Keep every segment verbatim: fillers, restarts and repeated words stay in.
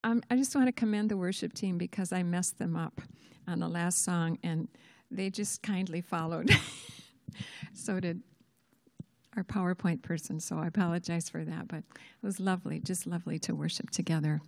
Um, I just want to commend the worship team because I messed them up on the last song, and they just kindly followed. So did our PowerPoint person, so I apologize for that, but it was lovely, just lovely to worship together.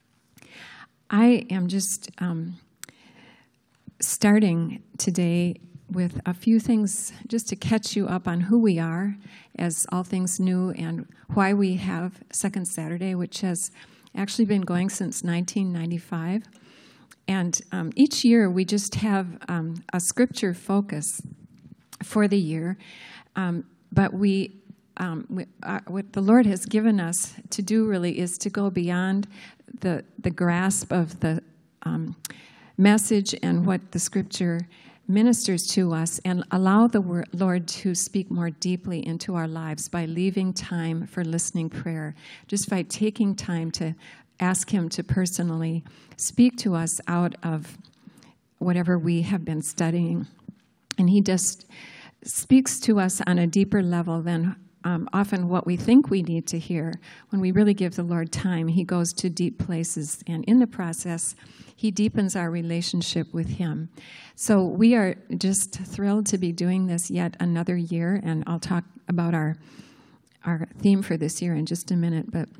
I am just um, starting today with a few things just to catch you up on who we are as All Things New and why we have Second Saturday, which has actually been going since nineteen ninety-five. And um, each year we just have um, a scripture focus for the year. Um, but we, um, we uh, what the Lord has given us to do really is to go beyond the, the grasp of the um, message and what the scripture ministers to us, and allow the word, Lord to speak more deeply into our lives by leaving time for listening prayer, just by taking time to ask Him to personally speak to us out of whatever we have been studying. And He just speaks to us on a deeper level than um, often what we think we need to hear. When we really give the Lord time, He goes to deep places, and in the process, He deepens our relationship with Him. So we are just thrilled to be doing this yet another year, and I'll talk about our our theme for this year in just a minute. But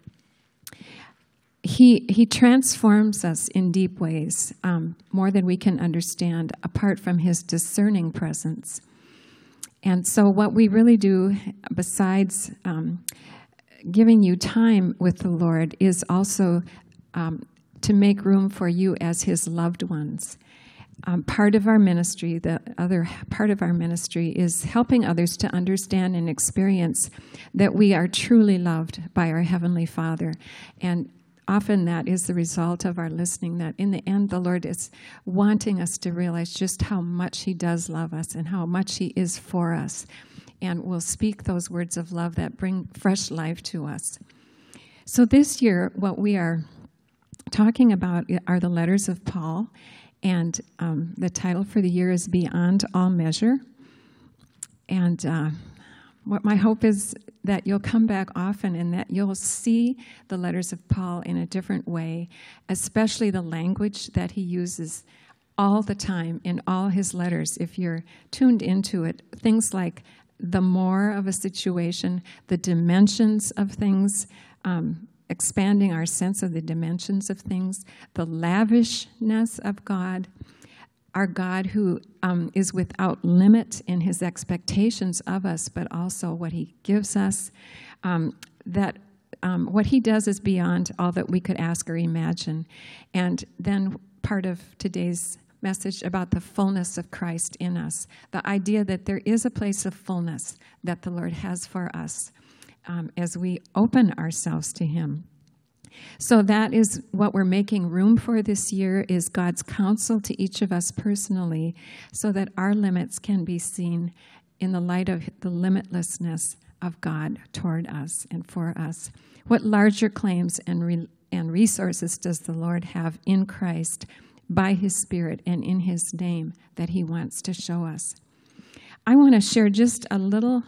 He He transforms us in deep ways, um, more than we can understand, apart from His discerning presence. And so what we really do, besides um, giving you time with the Lord, is also um, to make room for you as His loved ones. Um, part of our ministry, the other part of our ministry, is helping others to understand and experience that we are truly loved by our Heavenly Father. And often that is the result of our listening, that in the end the Lord is wanting us to realize just how much He does love us and how much He is for us, and will speak those words of love that bring fresh life to us. So this year, what we are talking about are the letters of Paul, and um, the title for the year is Beyond All Measure. And uh, what my hope is that you'll come back often and that you'll see the letters of Paul in a different way, especially the language that he uses all the time in all his letters. If you're tuned into it, things like the more of a situation, the dimensions of things, um, expanding our sense of the dimensions of things, the lavishness of God, our God who um, is without limit in His expectations of us, but also what He gives us, um, that um, what He does is beyond all that we could ask or imagine. And then part of today's message about the fullness of Christ in us, the idea that there is a place of fullness that the Lord has for us um, as we open ourselves to Him. So that is what we're making room for this year, is God's counsel to each of us personally, so that our limits can be seen in the light of the limitlessness of God toward us and for us. What larger claims and re- and resources does the Lord have in Christ by His Spirit and in His name that He wants to show us? I want to share just a little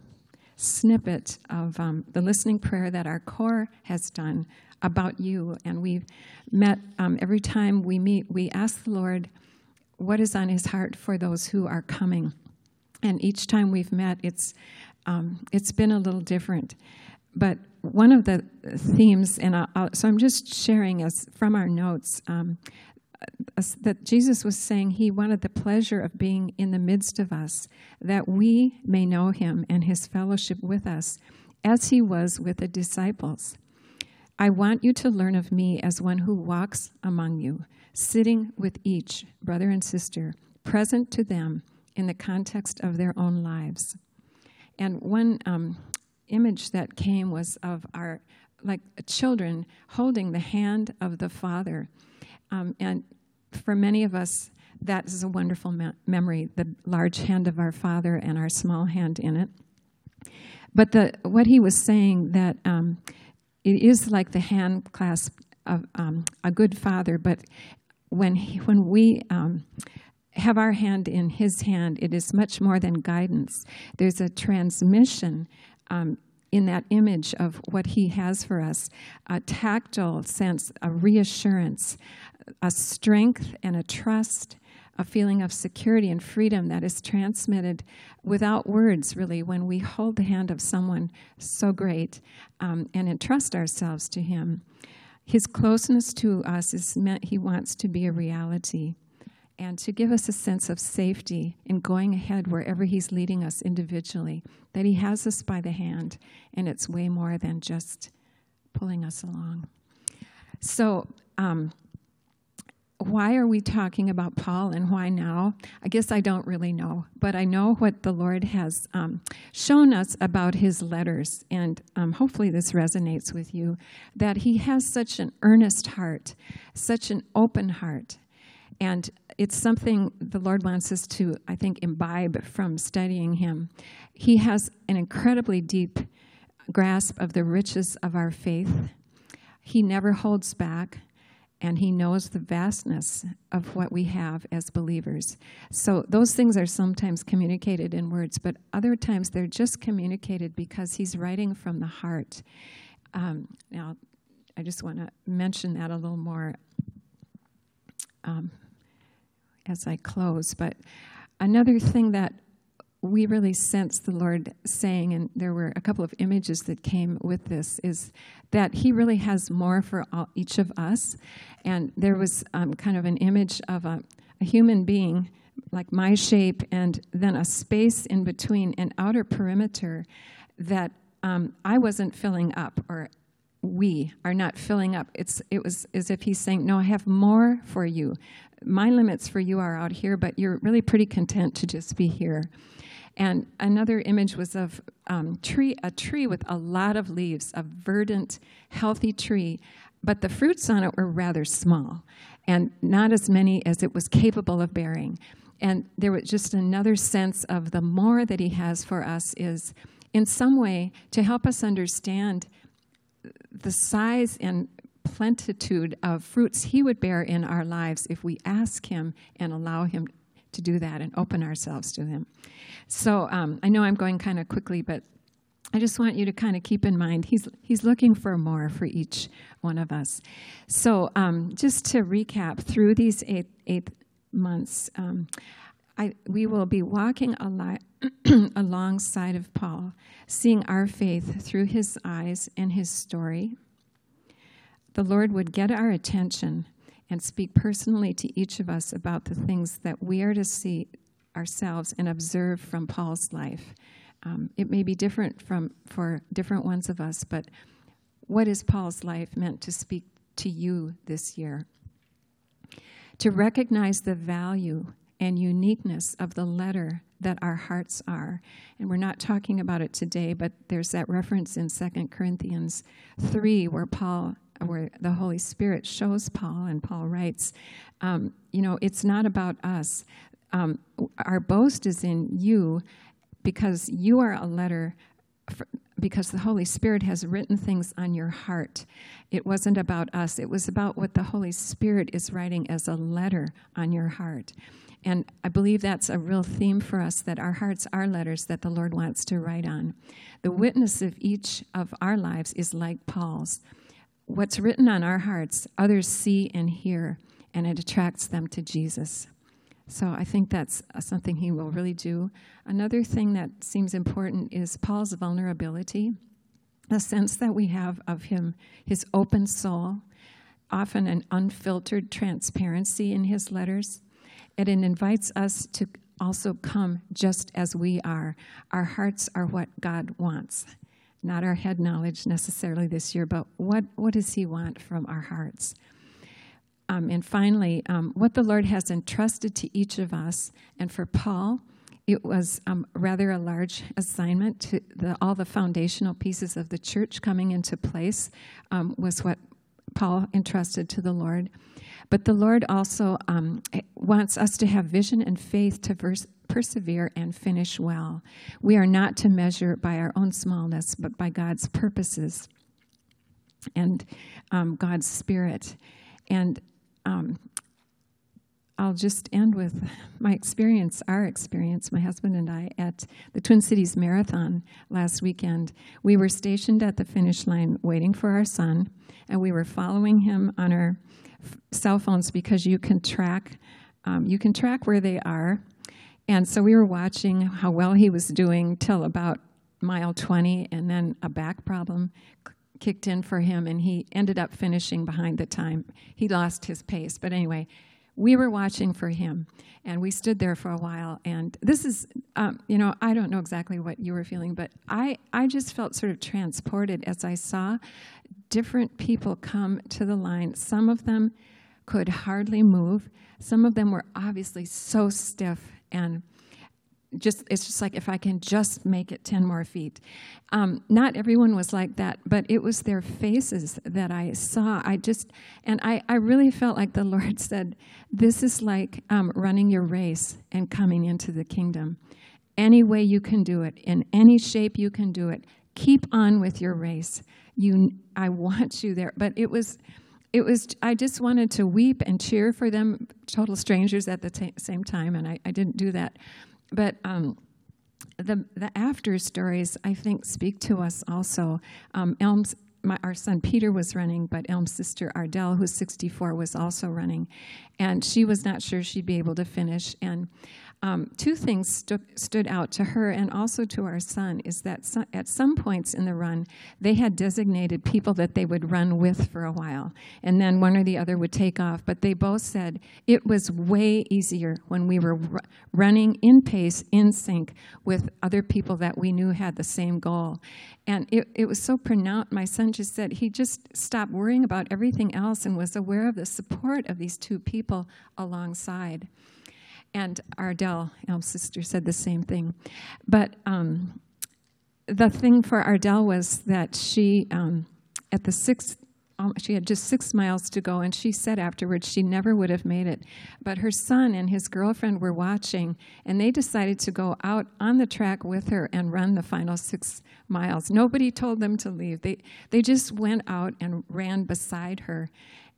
snippet of um, the listening prayer that our core has done about you. And we've met, um, every time we meet, we ask the Lord what is on His heart for those who are coming. And each time we've met, it's um, it's been a little different. But one of the themes, and I'll, I'll, so I'm just sharing us from our notes, um, that Jesus was saying He wanted the pleasure of being in the midst of us, that we may know Him and His fellowship with us, as He was with the disciples. I want you to learn of me as one who walks among you, sitting with each brother and sister, present to them in the context of their own lives. And one um, image that came was of our, like, children holding the hand of the Father. Um, and for many of us, that is a wonderful me- memory, the large hand of our Father and our small hand in it. But the what he was saying, that um, it is like the hand clasp of um, a good father, but when he, when we um, have our hand in His hand, it is much more than guidance. There's a transmission um, in that image of what he has for us, a tactile sense, a reassurance, a strength and a trust, a feeling of security and freedom that is transmitted without words, really, when we hold the hand of someone so great um, and entrust ourselves to him. His closeness to us is meant he wants to be a reality and to give us a sense of safety in going ahead wherever he's leading us individually, that he has us by the hand, and it's way more than just pulling us along. So, um, why are we talking about Paul and why now? I guess I don't really know, but I know what the Lord has um, shown us about his letters, and um, hopefully this resonates with you, that he has such an earnest heart, such an open heart, and it's something the Lord wants us to, I think, imbibe from studying him. He has an incredibly deep grasp of the riches of our faith. He never holds back. And he knows the vastness of what we have as believers. So those things are sometimes communicated in words, but other times they're just communicated because he's writing from the heart. Um, now, I just want to mention that a little more um, as I close. But another thing that we really sense the Lord saying, and there were a couple of images that came with this, is that he really has more for all, each of us. And there was um, kind of an image of a, a human being, like my shape, and then a space in between, an outer perimeter that um, I wasn't filling up, or we are not filling up. It's It was as if he's saying, no, I have more for you. My limits for you are out here, but you're really pretty content to just be here. And another image was of um, tree, a tree with a lot of leaves, a verdant, healthy tree, but the fruits on it were rather small and not as many as it was capable of bearing. And there was just another sense of the more that he has for us is in some way to help us understand the size and plenitude of fruits he would bear in our lives if we ask him and allow him to do that and open ourselves to him. So um, I know I'm going kind of quickly, but I just want you to kind of keep in mind he's he's looking for more for each one of us. So um, just to recap, through these eight eight months, um, I we will be walking ali- alongside of Paul, seeing our faith through his eyes and his story. The Lord would get our attention and speak personally to each of us about the things that we are to see ourselves and observe from Paul's life. Um, it may be different from for different ones of us, but what is Paul's life meant to speak to you this year? To recognize the value and uniqueness of the letter that our hearts are. And we're not talking about it today, but there's that reference in Second Corinthians three where Paul where the Holy Spirit shows Paul, and Paul writes, um, you know, it's not about us. Um, our boast is in you because you are a letter, for, because the Holy Spirit has written things on your heart. It wasn't about us. It was about what the Holy Spirit is writing as a letter on your heart. And I believe that's a real theme for us, that our hearts are letters that the Lord wants to write on. The witness of each of our lives is like Paul's. What's written on our hearts, others see and hear, and it attracts them to Jesus. So I think that's something he will really do. Another thing that seems important is Paul's vulnerability, the sense that we have of him, his open soul, often an unfiltered transparency in his letters. And it invites us to also come just as we are. Our hearts are what God wants. Not our head knowledge necessarily this year, but what, what does he want from our hearts? Um, and finally, um, what the Lord has entrusted to each of us. And for Paul, it was um, rather a large assignment. To the, all the foundational pieces of the church coming into place um, was what Paul entrusted to the Lord. But the Lord also um, wants us to have vision and faith to verse, persevere and finish well. We are not to measure by our own smallness, but by God's purposes and um, God's Spirit. And um, I'll just end with my experience, our experience, my husband and I, at the Twin Cities Marathon last weekend. We were stationed at the finish line waiting for our son, and we were following him on our f- cell phones because you can track, um, you can track where they are. And so we were watching how well he was doing till about mile twenty, and then a back problem kicked in for him, and he ended up finishing behind the time. He lost his pace, but anyway, we were watching for him, and we stood there for a while. And this is, um, you know, I don't know exactly what you were feeling, but I, I just felt sort of transported as I saw different people come to the line. Some of them could hardly move. Some of them were obviously so stiff, and just it's just like, if I can just make it ten more feet. Um, not everyone was like that, but it was their faces that I saw. I just, and I, I really felt like the Lord said, this is like um, running your race and coming into the kingdom. Any way you can do it, in any shape you can do it, keep on with your race. You, I want you there. But it was, it was. I just wanted to weep and cheer for them, total strangers at the t- same time, and I, I didn't do that. But um, the the after stories, I think, speak to us also. Um, Elm's, my, our son Peter was running, but Elm's sister Ardell, who's sixty-four, was also running. And she was not sure she'd be able to finish. And um, two things stu- stood out to her and also to our son, is that so, at some points in the run, they had designated people that they would run with for a while. And then one or the other would take off. But they both said it was way easier when we were r- running in pace, in sync with other people that we knew had the same goal. And it, it was so pronounced. My son just said he just stopped worrying about everything else and was aware of the support of these two people alongside. And Ardell, Elm's sister, said the same thing. But um, the thing for Ardell was that she, um, at the sixth, um, she had just six miles to go, and she said afterwards she never would have made it. But her son and his girlfriend were watching, and they decided to go out on the track with her and run the final six miles. Nobody told them to leave. They they just went out and ran beside her.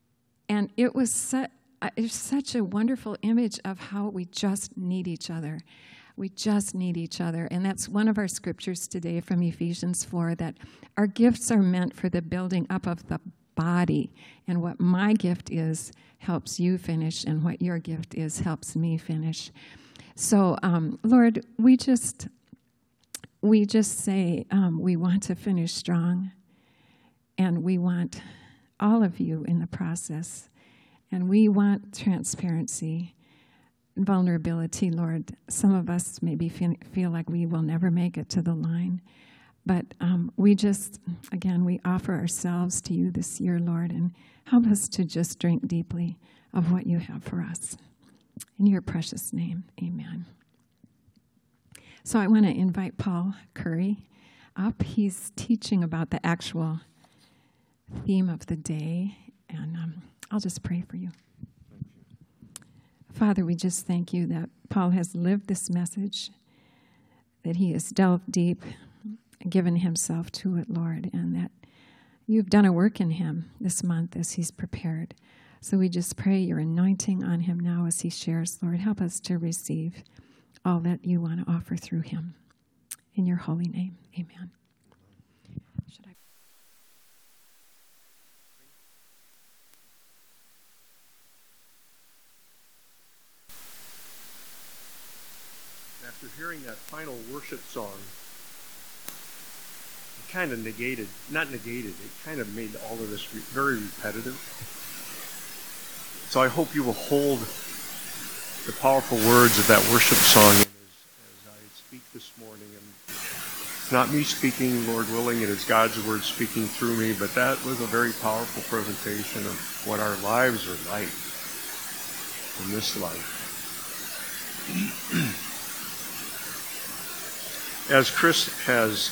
And it was such It's such a wonderful image of how we just need each other. We just need each other. And that's one of our scriptures today from Ephesians four, that our gifts are meant for the building up of the body. And what my gift is helps you finish, and what your gift is helps me finish. So, um, Lord, we just, we just say um, we want to finish strong, and we want all of you in the process. And we want transparency, vulnerability, Lord. Some of us maybe feel, feel like we will never make it to the line. But um, we just, again, we offer ourselves to you this year, Lord, and help us to just drink deeply of what you have for us. In your precious name, amen. So I want to invite Paul Curry up. He's teaching about the actual theme of the day, and um, I'll just pray for you. Father, we just thank you that Paul has lived this message, that he has delved deep, given himself to it, Lord, and that you've done a work in him this month as he's prepared. So we just pray your anointing on him now as he shares, Lord. Help us to receive all that you want to offer through him. In your holy name, amen. Should I? After hearing that final worship song, it kind of negated, not negated, it kind of made all of this re- very repetitive. So I hope you will hold the powerful words of that worship song as, as I speak this morning. And it's not me speaking, Lord willing, it is God's word speaking through me, but that was a very powerful presentation of what our lives are like in this life. As Chris has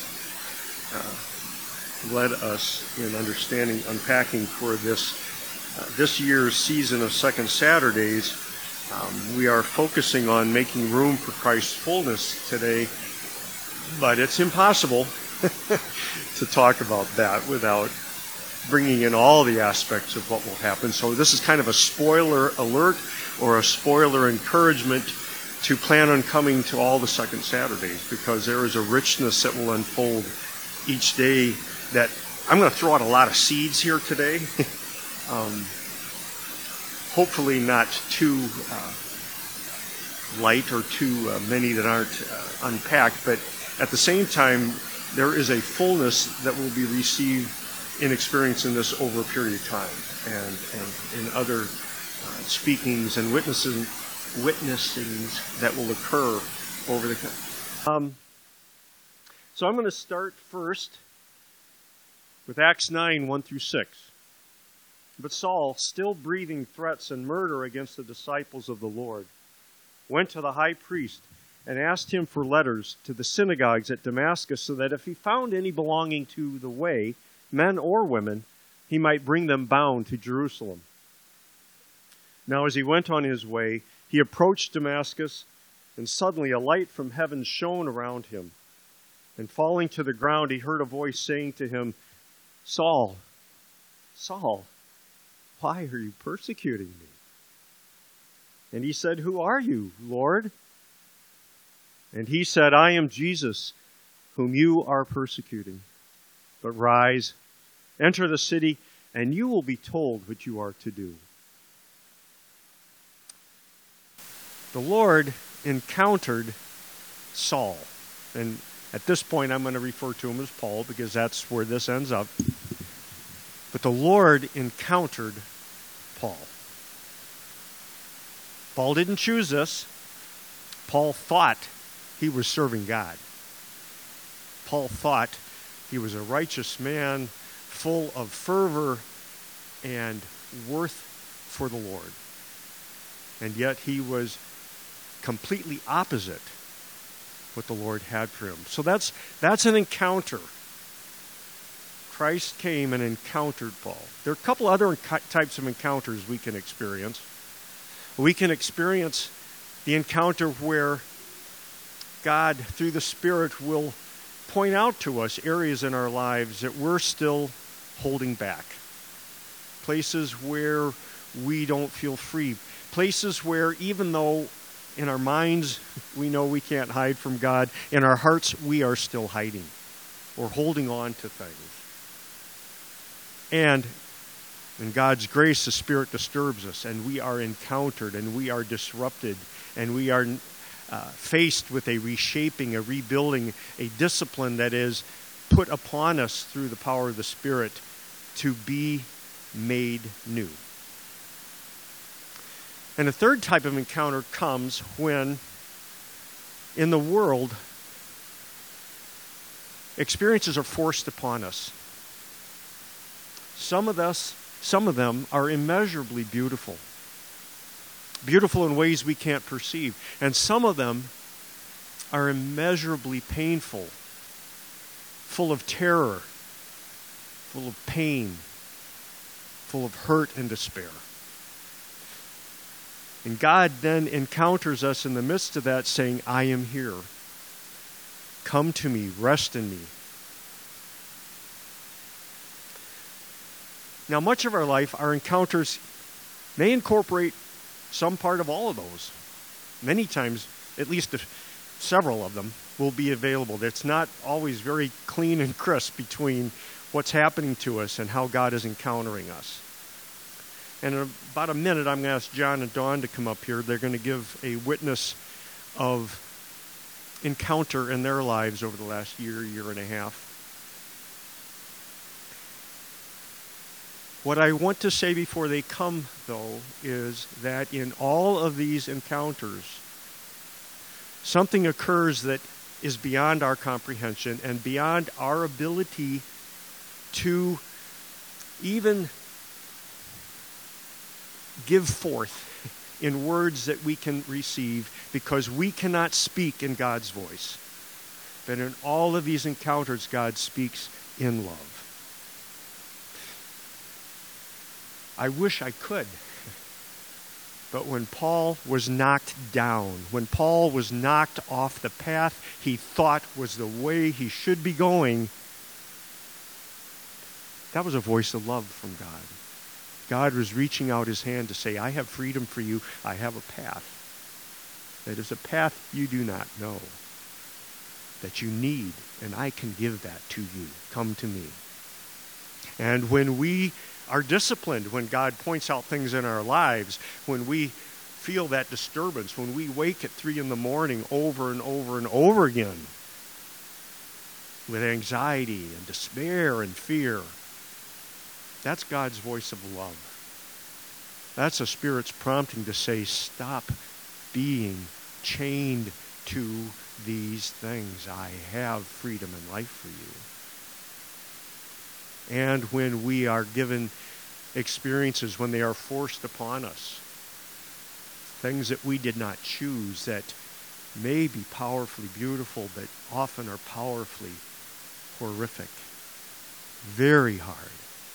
uh, led us in understanding, unpacking for this uh, this year's season of Second Saturdays, um, we are focusing on making room for Christ's fullness today, but it's impossible to talk about that without bringing in all the aspects of what will happen. So this is kind of a spoiler alert or a spoiler encouragement to plan on coming to all the second Saturdays, because there is a richness that will unfold each day that I'm going to throw out a lot of seeds here today. um, hopefully not too uh, light or too uh, many that aren't uh, unpacked, but at the same time, there is a fullness that will be received in experiencing this over a period of time, and, and in other uh, speakings and witnessing, witnessings that will occur over the um, so I'm going to start first with Acts nine, one through six. But Saul, still breathing threats and murder against the disciples of the Lord, went to the high priest and asked him for letters to the synagogues at Damascus, so that if he found any belonging to the way, men or women, he might bring them bound to Jerusalem. Now as he went on his way, he approached Damascus, and suddenly a light from heaven shone around him. And falling to the ground, he heard a voice saying to him, Saul, Saul, why are you persecuting me? And he said, Who are you, Lord? And he said, I am Jesus, whom you are persecuting. But rise, enter the city, and you will be told what you are to do. The Lord encountered Saul. And at this point, I'm going to refer to him as Paul, because that's where this ends up. But the Lord encountered Paul. Paul didn't choose this. Paul thought he was serving God. Paul thought he was a righteous man, full of fervor and worth for the Lord. And yet he was completely opposite what the Lord had for him. So that's that's an encounter. Christ came and encountered Paul. There are a couple other types of encounters we can experience. We can experience the encounter where God, through the Spirit, will point out to us areas in our lives that we're still holding back. Places where we don't feel free. Places where, even though in our minds we know we can't hide from God, in our hearts we are still hiding or holding on to things. And in God's grace, the Spirit disturbs us, and we are encountered, and we are disrupted, and we are uh, faced with a reshaping, a rebuilding, a discipline that is put upon us through the power of the Spirit to be made new. And a third type of encounter comes when, in the world, experiences are forced upon us. Some of us, some of them are immeasurably beautiful. Beautiful in ways we can't perceive. And some of them are immeasurably painful, full of terror, full of pain, full of hurt and despair. And God then encounters us in the midst of that, saying, I am here. Come to me, rest in me. Now, much of our life, our encounters may incorporate some part of all of those. Many times, at least several of them, will be available. It's not always very clean and crisp between what's happening to us and how God is encountering us. And in about a minute, I'm going to ask John and Dawn to come up here. They're going to give a witness of encounter in their lives over the last year, year and a half. What I want to say before they come, though, is that in all of these encounters, something occurs that is beyond our comprehension and beyond our ability to even give forth in words that we can receive, because we cannot speak in God's voice. But in all of these encounters, God speaks in love. I wish I could. But when Paul was knocked down, when Paul was knocked off the path he thought was the way he should be going, That was a voice of love from God. God was reaching out his hand to say, I have freedom for you. I have a path. That is a path you do not know, that you need, and I can give that to you. Come to me. And when we are disciplined, when God points out things in our lives, when we feel that disturbance, when we wake at three in the morning over and over and over again with anxiety and despair and fear, that's God's voice of love. That's the Spirit's prompting to say, stop being chained to these things. I have freedom and life for you. And when we are given experiences, when they are forced upon us, things that we did not choose that may be powerfully beautiful, but often are powerfully horrific, very hard.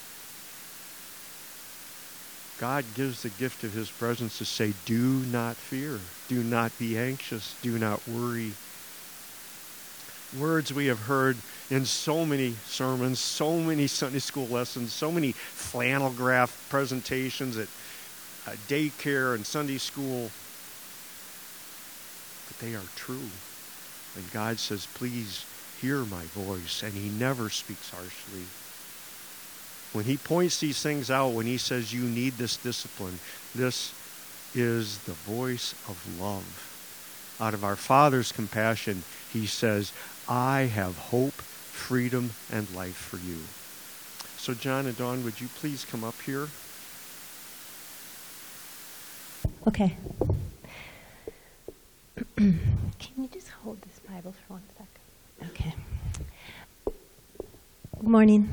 God gives the gift of his presence to say, do not fear, do not be anxious, do not worry. Words we have heard in so many sermons, so many Sunday school lessons, so many flannel graph presentations at uh, daycare and Sunday school. But they are true. And God says, please hear my voice. And he never speaks harshly. When he points these things out, when he says you need this discipline, this is the voice of love. Out of our Father's compassion, he says, I have hope, freedom, and life for you. So John and Dawn, would you please come up here? Okay. Can you just hold this Bible for one second? Okay. Good morning.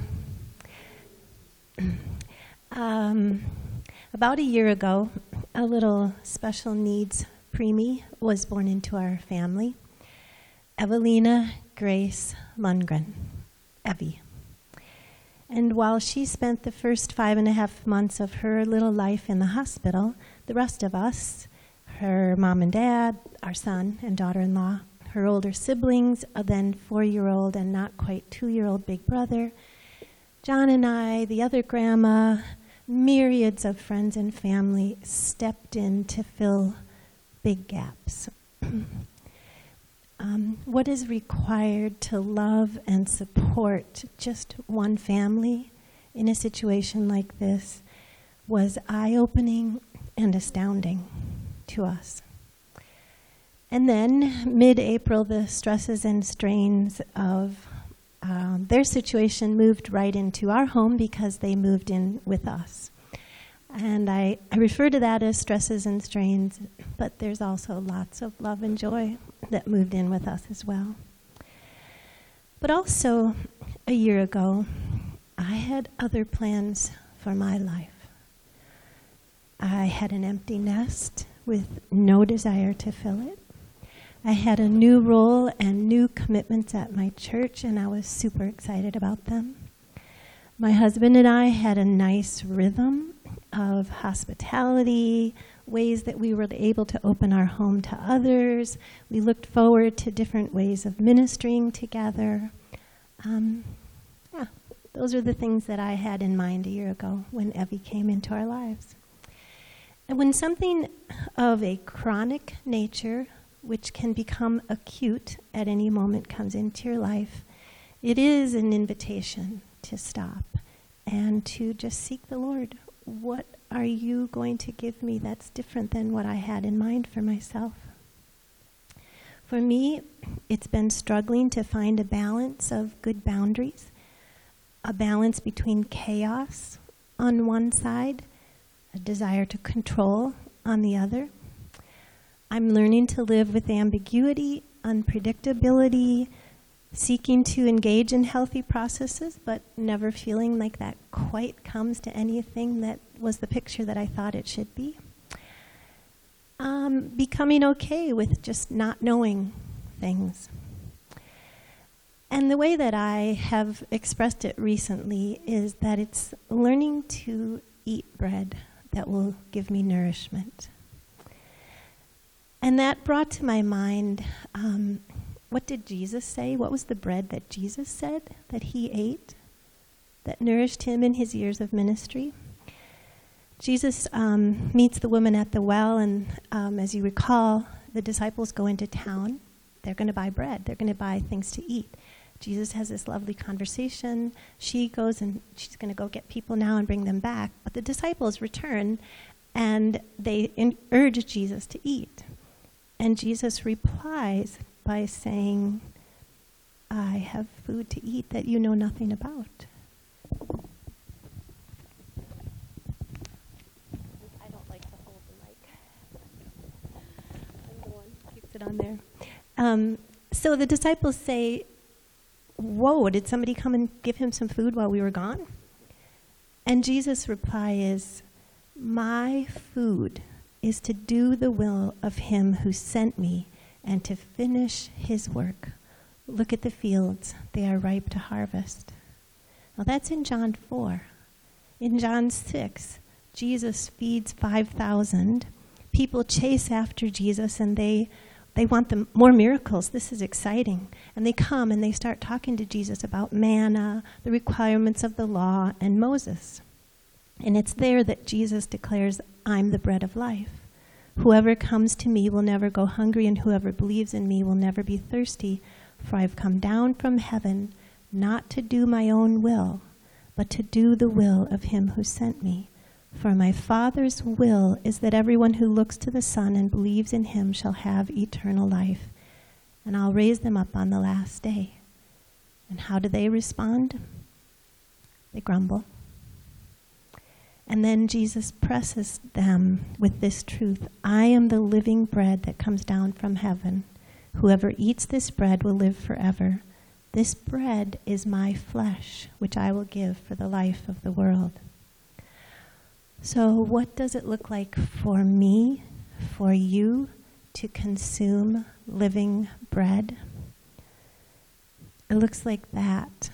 Um, about a year ago, a little special needs preemie was born into our family. Evelina Grace Lundgren, Evie. And while she spent the first five and a half months of her little life in the hospital, the rest of us, her mom and dad, our son and daughter-in-law, her older siblings, a then four-year-old and not quite two-year-old big brother, John and I, the other grandma, myriads of friends and family stepped in to fill big gaps. um, what is required to love and support just one family in a situation like this was eye-opening and astounding to us. And then, mid-April, the stresses and strains of Um, their situation moved right into our home because they moved in with us. And I, I refer to that as stresses and strains, but there's also lots of love and joy that moved in with us as well. But also, a year ago, I had other plans for my life. I had an empty nest with no desire to fill it. I had a new role and new commitments at my church, and I was super excited about them. My husband and I had a nice rhythm of hospitality, ways that we were able to open our home to others. We looked forward to different ways of ministering together. Um, yeah, those are the things that I had in mind a year ago when Evie came into our lives. And when something of a chronic nature, which can become acute at any moment, comes into your life, it is an invitation to stop and to just seek the Lord. What are you going to give me that's different than what I had in mind for myself? For me, it's been struggling to find a balance of good boundaries, a balance between chaos on one side, a desire to control on the other. I'm learning to live with ambiguity, unpredictability, seeking to engage in healthy processes, but never feeling like that quite comes to anything that was the picture that I thought it should be. Um, becoming okay with just not knowing things. And the way that I have expressed it recently is that it's learning to eat bread that will give me nourishment. And that brought to my mind, um, what did Jesus say? What was the bread that Jesus said that he ate? that nourished him in his years of ministry. Jesus um, meets the woman at the well, and um, as you recall, the disciples go into town. They're going to buy bread. They're going to buy things to eat. Jesus has this lovely conversation. She goes and she's going to go get people now and bring them back. But the disciples return, and they in- urge Jesus to eat. And Jesus replies by saying, I have food to eat that you know nothing about. I don't like to hold the mic. I'm the one who keeps it on there. Um, so the disciples say, whoa, did somebody come and give him some food while we were gone? And Jesus' reply is, my food is to do the will of him who sent me and to finish his work. Look at the fields, they are ripe to harvest. Now that's in John four. In John six, Jesus feeds five thousand. People chase after Jesus, and they They want them more miracles. This is exciting. And they come and they start talking to Jesus about manna, the requirements of the law, and Moses. And it's there that Jesus declares, I'm the bread of life. Whoever comes to me will never go hungry, and whoever believes in me will never be thirsty. For I've come down from heaven not to do my own will, but to do the will of him who sent me. For my Father's will is that everyone who looks to the Son and believes in him shall have eternal life, and I'll raise them up on the last day. And how do they respond? They grumble. And then Jesus presses them with this truth. I am the living bread that comes down from heaven. Whoever eats this bread will live forever. This bread is my flesh, which I will give for the life of the world. So what does it look like for me, for you, to consume living bread? It looks like that.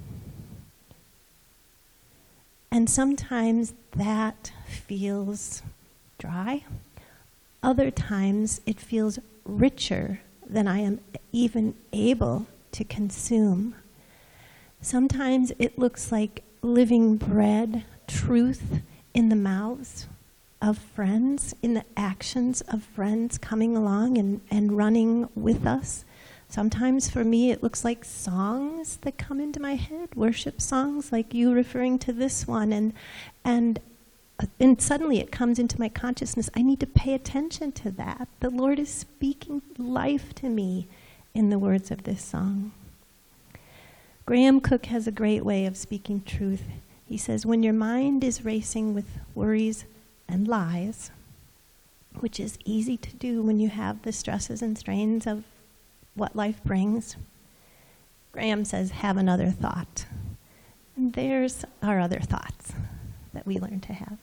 And sometimes that feels dry. Other times it feels richer than I am even able to consume. Sometimes it looks like living bread, truth, in the mouths of friends, in the actions of friends coming along and, and running with us. Sometimes for me it looks like songs that come into my head, worship songs like you referring to this one, and and and suddenly it comes into my consciousness. I need to pay attention to that. The Lord is speaking life to me in the words of this song. Graham Cook has a great way of speaking truth. He says, when your mind is racing with worries and lies, which is easy to do when you have the stresses and strains of what life brings, Graham says, have another thought. And there's our other thoughts that we learn to have.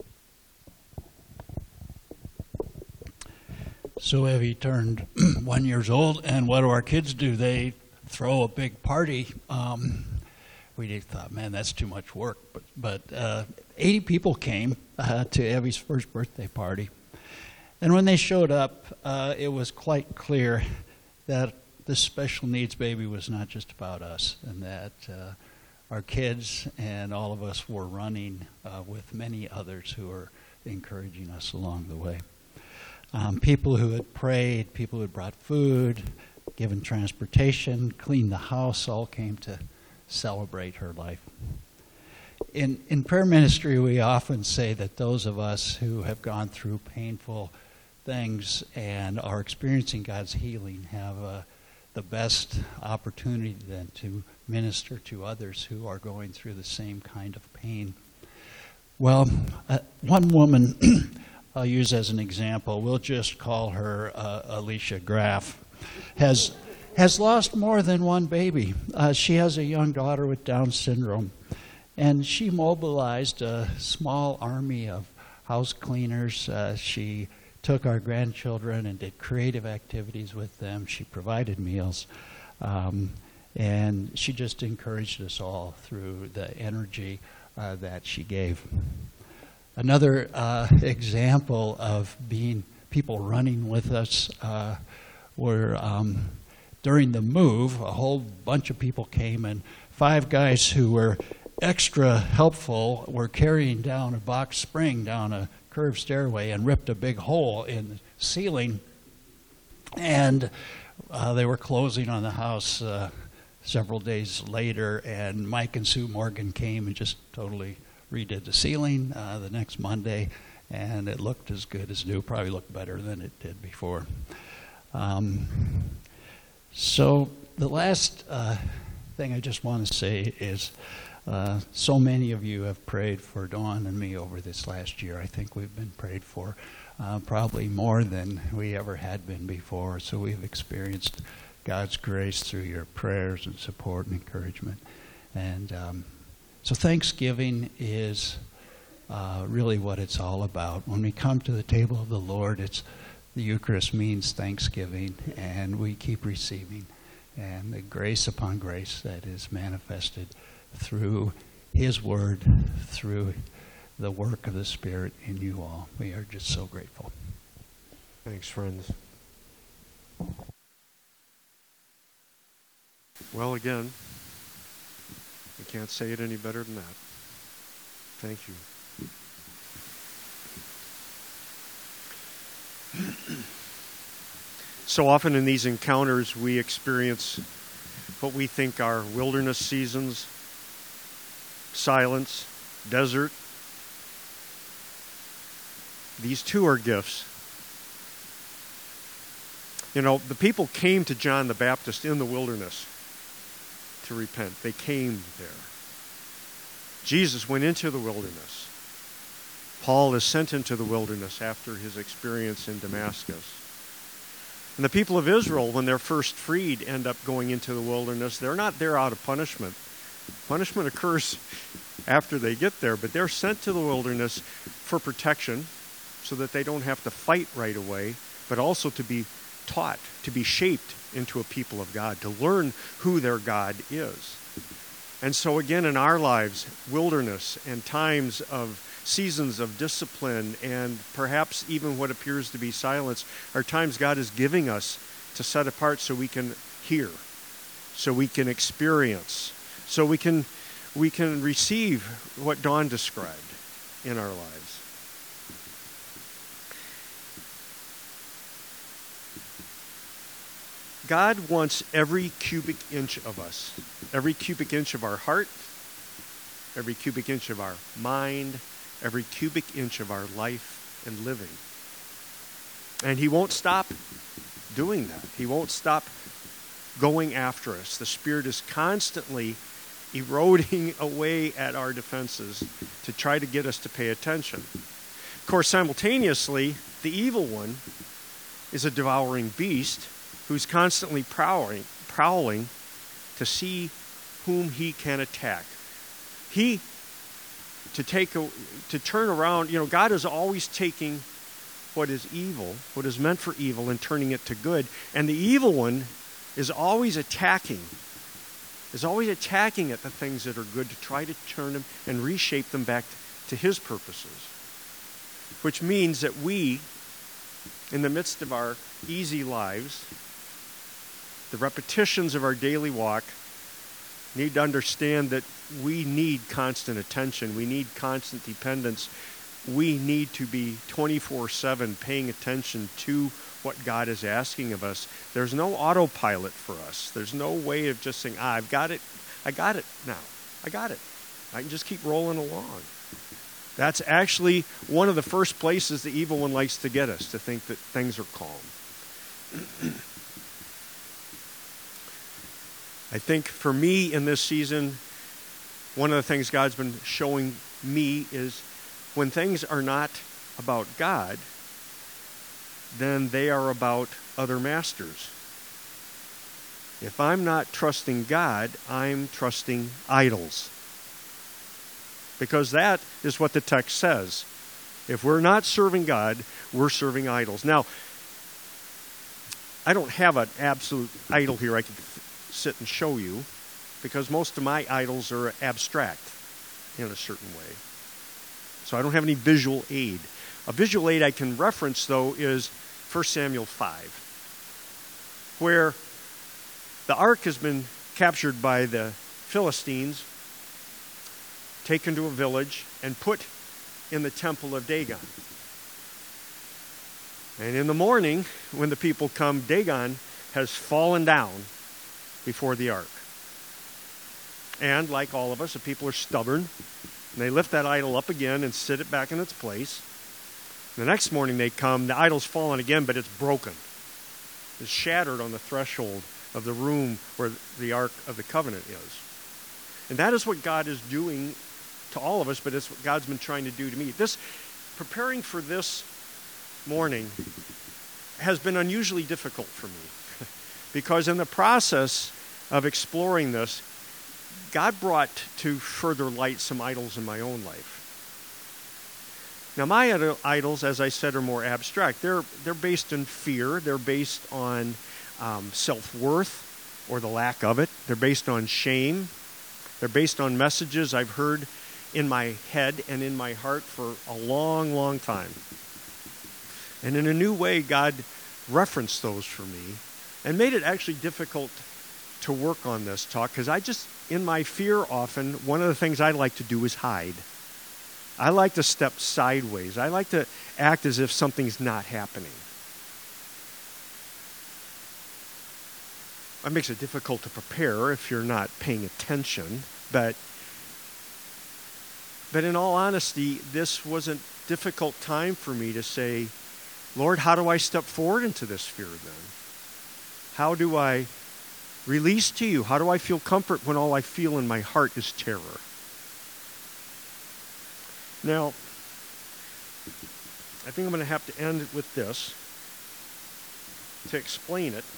So Evie turned one years old, and what do our kids do? They throw a big party. Um, we thought, man, that's too much work. But, but uh, eighty people came uh, to Evie's first birthday party. And when they showed up, uh, it was quite clear that this special needs baby was not just about us, and that uh, our kids and all of us were running uh, with many others who were encouraging us along the way. Um, people who had prayed, people who had brought food, given transportation, cleaned the house, all came to celebrate her life. In in prayer ministry, we often say that those of us who have gone through painful things and are experiencing God's healing have uh, the best opportunity then to minister to others who are going through the same kind of pain. Well, uh, one woman I'll use as an example, we'll just call her uh, Alicia Graff, has has lost more than one baby. Uh, she has a young daughter with Down syndrome, and she mobilized a small army of house cleaners. Uh, she took our grandchildren and did creative activities with them. She provided meals, um, and she just encouraged us all through the energy uh, that she gave. Another uh, example of being people running with us uh, were um, during the move, a whole bunch of people came, and five guys who were extra helpful were carrying down a box spring down a curved stairway and ripped a big hole in the ceiling. And uh, they were closing on the house uh, several days later, and Mike and Sue Morgan came and just totally redid the ceiling uh, the next Monday, and it looked as good as new, probably looked better than it did before. Um, so the last uh, thing I just want to say is uh, so many of you have prayed for Dawn and me over this last year. I think we've been prayed for uh, probably more than we ever had been before. So we've experienced God's grace through your prayers and support and encouragement. And um, so Thanksgiving is uh, really what it's all about. When we come to the table of the Lord, it's the Eucharist means thanksgiving, and we keep receiving. And the grace upon grace that is manifested through His Word, through the work of the Spirit in you all. We are just so grateful. Thanks, friends. Well, again, we can't say it any better than that. Thank you. So often in these encounters, we experience what we think are wilderness seasons, silence, desert. These too are gifts. You know, the people came to John the Baptist in the wilderness to repent. They came there. Jesus went into the wilderness. Paul is sent into the wilderness after his experience in Damascus. And the people of Israel, when they're first freed, end up going into the wilderness. They're not there out of punishment. Punishment occurs after they get there, but they're sent to the wilderness for protection so that they don't have to fight right away, but also to be taught, to be shaped into a people of God, to learn who their God is. And so again, in our lives, wilderness and times of seasons of discipline and perhaps even what appears to be silence are times God is giving us to set apart so we can hear, so we can experience, so we can we can receive what Dawn described in our lives. God wants every cubic inch of us, every cubic inch of our heart, every cubic inch of our mind, every cubic inch of our life and living. And He won't stop doing that. He won't stop going after us. The Spirit is constantly eroding away at our defenses to try to get us to pay attention. Of course, simultaneously, the evil one is a devouring beast who's constantly prowling, prowling to see whom he can attack. He To take a, to turn around, you know, God is always taking what is evil, what is meant for evil, and turning it to good. And the evil one is always attacking, is always attacking at the things that are good to try to turn them and reshape them back to His purposes. Which means that we, in the midst of our easy lives, the repetitions of our daily walk, need to understand that we need constant attention. We need constant dependence. We need to be twenty-four seven paying attention to what God is asking of us. There's no autopilot for us. There's no way of just saying, ah, I've got it. I got it now. I got it. I can just keep rolling along. That's actually one of the first places the evil one likes to get us, to think that things are calm. I think for me in this season, one of the things God's been showing me is when things are not about God, then they are about other masters. If I'm not trusting God, I'm trusting idols. Because that is what the text says. If we're not serving God, we're serving idols. Now, I don't have an absolute idol here I can sit and show you, because most of my idols are abstract in a certain way. So I don't have any visual aid. A visual aid I can reference, though, is First Samuel five, where the ark has been captured by the Philistines, taken to a village and put in the temple of Dagon. And in the morning, when the people come, Dagon has fallen down before the ark. And like all of us, the people are stubborn. And they lift that idol up again and sit it back in its place. The next morning they come, the idol's fallen again, but it's broken. It's shattered on the threshold of the room where the Ark of the Covenant is. And that is what God is doing to all of us, but it's what God's been trying to do to me. This, preparing for this morning has been unusually difficult for me. Because in the process of exploring this, God brought to further light some idols in my own life. Now, my idols, as I said, are more abstract. They're, they're based in fear. They're based on um, self-worth or the lack of it. They're based on shame. They're based on messages I've heard in my head and in my heart for a long, long time. And in a new way, God referenced those for me and made it actually difficult to work on this talk, because I just, in my fear often, one of the things I like to do is hide. I like to step sideways. I like to act as if something's not happening. That makes it difficult to prepare if you're not paying attention, but but in all honesty, this was a difficult time for me to say, Lord, how do I step forward into this fear then? How do I release to you? How do I feel comfort when all I feel in my heart is terror? Now, I think I'm going to have to end with this to explain it.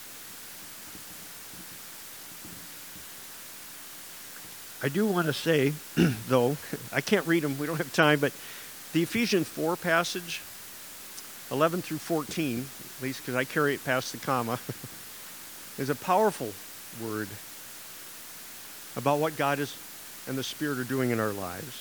I do want to say, though, I can't read them, we don't have time, but the Ephesians four passage, eleven through fourteen, at least because I carry it past the comma, is a powerful word about what God is and the Spirit are doing in our lives.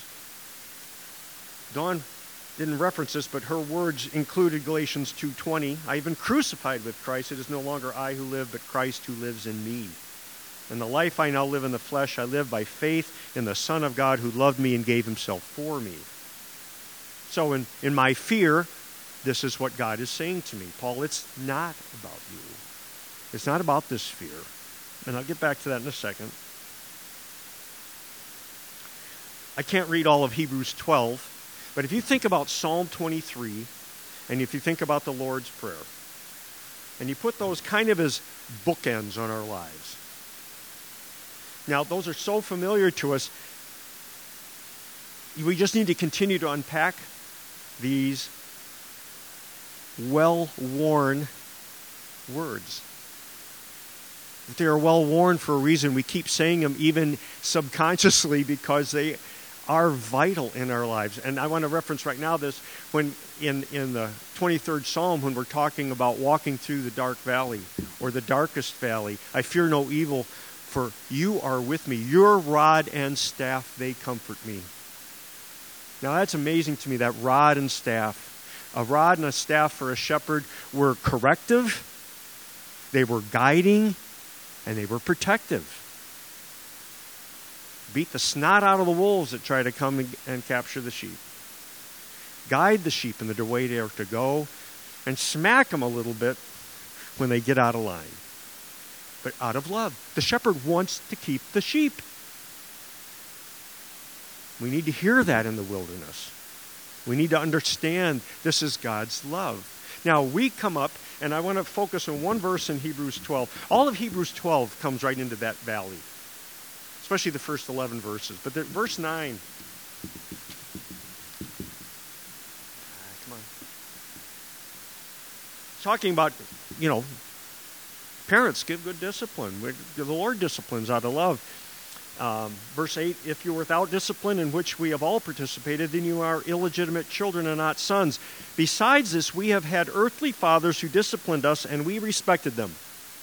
Dawn didn't reference this, but her words included Galatians two twenty. I've been crucified with Christ. It is no longer I who live, but Christ who lives in me. And the life I now live in the flesh, I live by faith in the Son of God who loved me and gave himself for me. So in, in my fear, this is what God is saying to me. Paul, it's not about you. It's not about this fear. And I'll get back to that in a second. I can't read all of Hebrews twelve, but if you think about Psalm twenty-three, and if you think about the Lord's Prayer, and you put those kind of as bookends on our lives. Now, those are so familiar to us, we just need to continue to unpack these well-worn words. That they are well-worn for a reason. We keep saying them even subconsciously because they are vital in our lives. And I want to reference right now this, when in, in the twenty-third Psalm, when we're talking about walking through the dark valley or the darkest valley, I fear no evil, for you are with me. Your rod and staff, they comfort me. Now that's amazing to me, that rod and staff. A rod and a staff for a shepherd were corrective, they were guiding, and they were protective. Beat the snot out of the wolves that try to come and, and capture the sheep. Guide the sheep in the way they are to go, and smack them a little bit when they get out of line. But out of love. The shepherd wants to keep the sheep. We need to hear that in the wilderness. We need to understand this is God's love. Now, we come up, and I want to focus on one verse in Hebrews twelve. All of Hebrews twelve comes right into that valley, especially the first eleven verses. But the, verse nine. Ah, come on. Talking about, you know, parents, give good discipline. The Lord disciplines out of love. Um, verse eight, if you're without discipline, in which we have all participated, then you are illegitimate children and not sons. Besides this, we have had earthly fathers who disciplined us, and we respected them.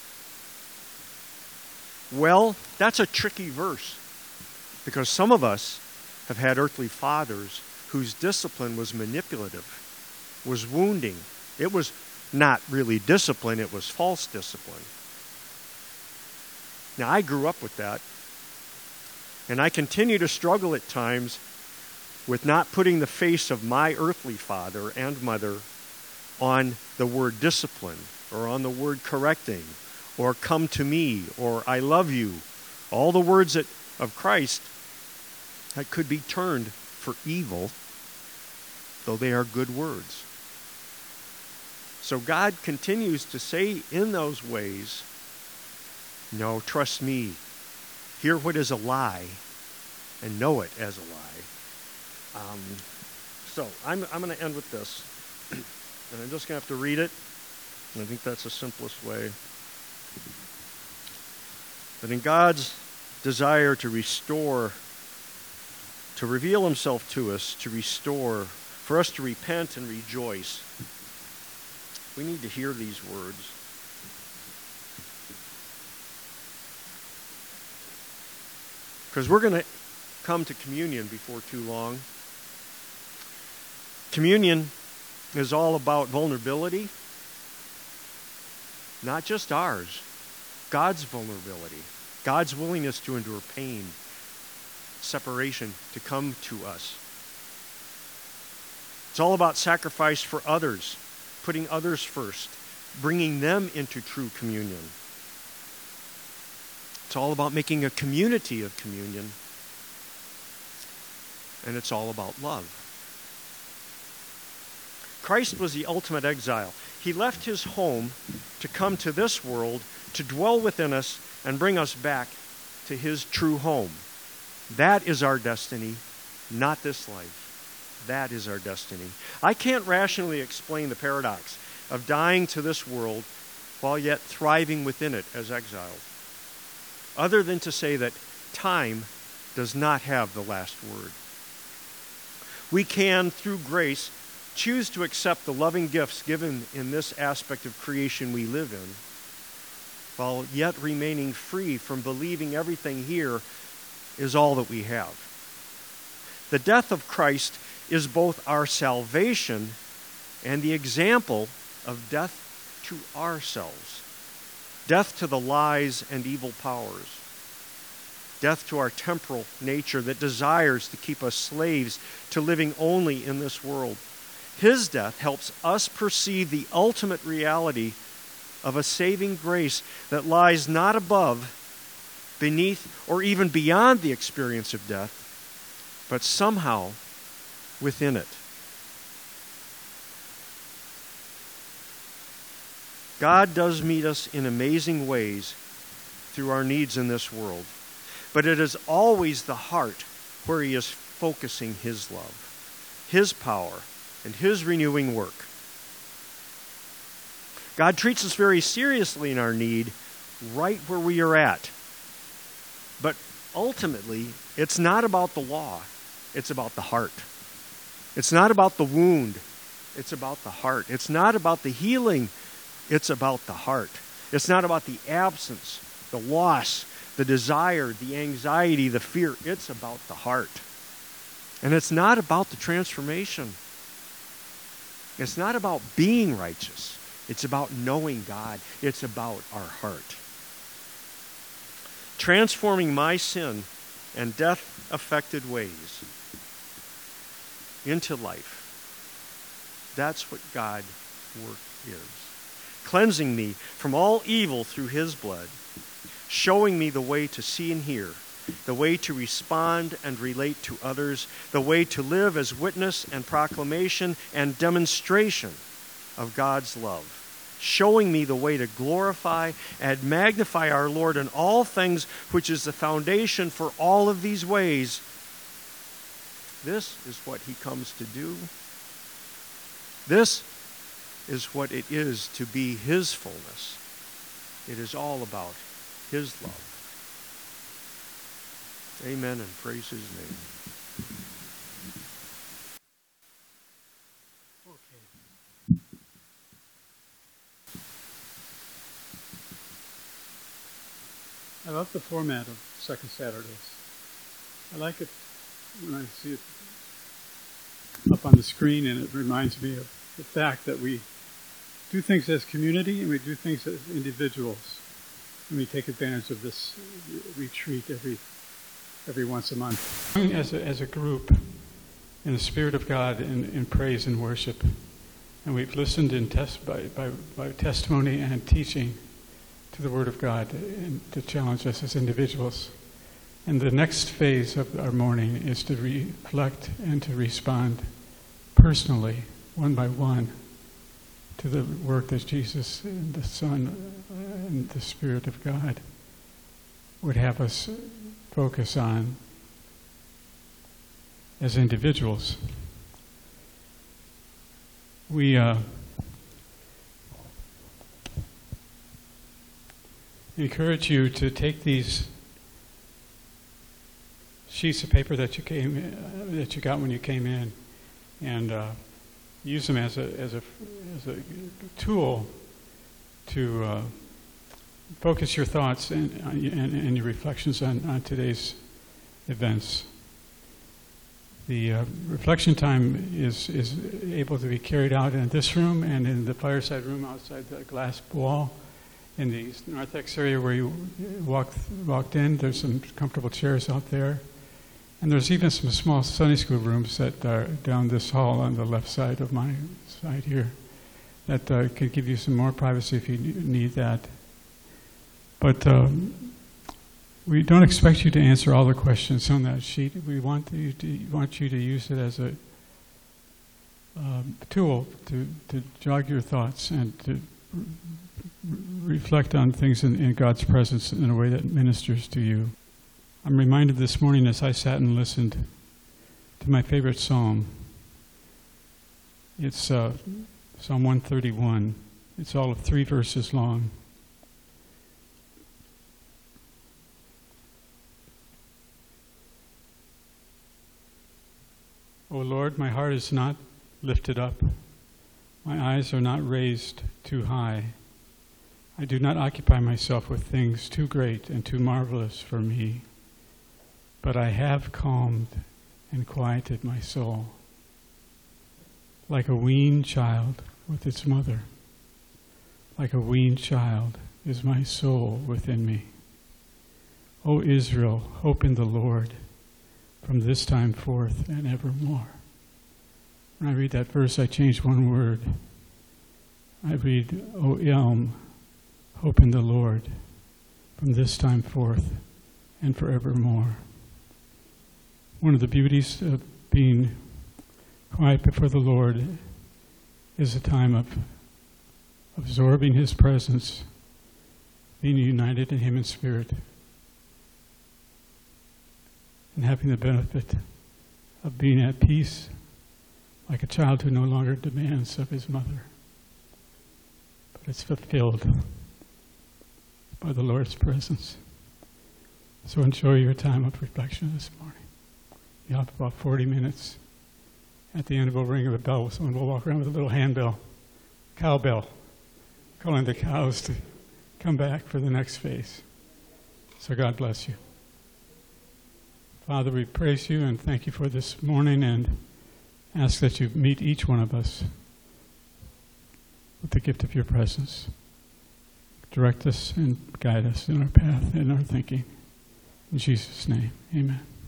Well, that's a tricky verse, because some of us have had earthly fathers whose discipline was manipulative, was wounding. It was not really discipline, it was false discipline. Now, I grew up with that. And I continue to struggle at times with not putting the face of my earthly father and mother on the word discipline, or on the word correcting, or come to me, or I love you. All the words that, of Christ that could be turned for evil, though they are good words. So God continues to say in those ways, no, trust me. Hear what is a lie and know it as a lie. Um, so I'm, I'm going to end with this. And I'm just going to have to read it. And I think that's the simplest way. But in God's desire to restore, to reveal himself to us, to restore, for us to repent and rejoice, we need to hear these words. Because we're going to come to communion before too long. Communion is all about vulnerability. Not just ours. God's vulnerability. God's willingness to endure pain, separation, to come to us. It's all about sacrifice for others, putting others first, bringing them into true communion. It's all about making a community of communion. And it's all about love. Christ was the ultimate exile. He left his home to come to this world, to dwell within us, and bring us back to his true home. That is our destiny, not this life. That is our destiny. I can't rationally explain the paradox of dying to this world while yet thriving within it as exiles, other than to say that time does not have the last word. We can, through grace, choose to accept the loving gifts given in this aspect of creation we live in, while yet remaining free from believing everything here is all that we have. The death of Christ is both our salvation and the example of death to ourselves, death to the lies and evil powers, death to our temporal nature that desires to keep us slaves to living only in this world. His death helps us perceive the ultimate reality of a saving grace that lies not above, beneath, or even beyond the experience of death, but somehow within it. God does meet us in amazing ways through our needs in this world, but it is always the heart where he is focusing his love, his power, and his renewing work. God treats us very seriously in our need right where we are at. But ultimately, it's not about the law. It's about the heart. It's not about the wound. It's about the heart. It's not about the healing. It's about the heart. It's not about the absence, the loss, the desire, the anxiety, the fear. It's about the heart. And it's not about the transformation. It's not about being righteous. It's about knowing God. It's about our heart. Transforming my sin and death-affected ways into life. That's what God's work is. Cleansing me from all evil through his blood. Showing me the way to see and hear. The way to respond and relate to others. The way to live as witness and proclamation and demonstration of God's love. Showing me the way to glorify and magnify our Lord in all things, which is the foundation for all of these ways. This is what he comes to do. This is what it is to be his fullness. It is all about his love. Amen, and praise his name. I love the format of Second Saturdays. I like it when I see it up on the screen, and it reminds me of the fact that we do things as community and we do things as individuals. And we take advantage of this retreat every every once a month. As a, as a group, in the Spirit of God, in, in praise and worship. And we've listened in test, by, by, by testimony and teaching to the Word of God and to challenge us as individuals. And the next phase of our morning is to reflect and to respond personally, one by one, to the work that Jesus and the Son and the Spirit of God would have us focus on as individuals. We uh, encourage you to take these sheets of paper that you came uh, that you got when you came in, and uh, use them as a as a as a tool to uh, focus your thoughts and, and and your reflections on, on today's events. The uh, reflection time is is able to be carried out in this room and in the fireside room outside the glass wall. In the narthex area where you walked walked in, there's some comfortable chairs out there. And there's even some small Sunday school rooms that are down this hall on the left side of my side here that uh, could give you some more privacy if you need that. But um, we don't expect you to answer all the questions on that sheet. We want you to want you to use it as a um, tool to, to jog your thoughts and to r- reflect on things in, in God's presence in a way that ministers to you. I'm reminded this morning as I sat and listened to my favorite psalm. It's uh, Psalm one thirty-one. It's all of three verses long. O Lord, my heart is not lifted up. My eyes are not raised too high. I do not occupy myself with things too great and too marvelous for me. But I have calmed and quieted my soul, like a weaned child with its mother. Like a weaned child is my soul within me. O Israel, hope in the Lord from this time forth and evermore. When I read that verse, I change one word. I read, O Elm, hope in the Lord from this time forth and forevermore. One of the beauties of being quiet before the Lord is a time of absorbing His presence, being united in Him in spirit, and having the benefit of being at peace like a child who no longer demands of his mother, but it's fulfilled by the Lord's presence. So enjoy your time of reflection this morning. You have about forty minutes. At the end, we'll ring of a bell. Someone will walk around with a little handbell, cowbell, calling the cows to come back for the next phase. So God bless you. Father, we praise you and thank you for this morning and ask that you meet each one of us with the gift of your presence. Direct us and guide us in our path and our thinking. In Jesus' name, amen.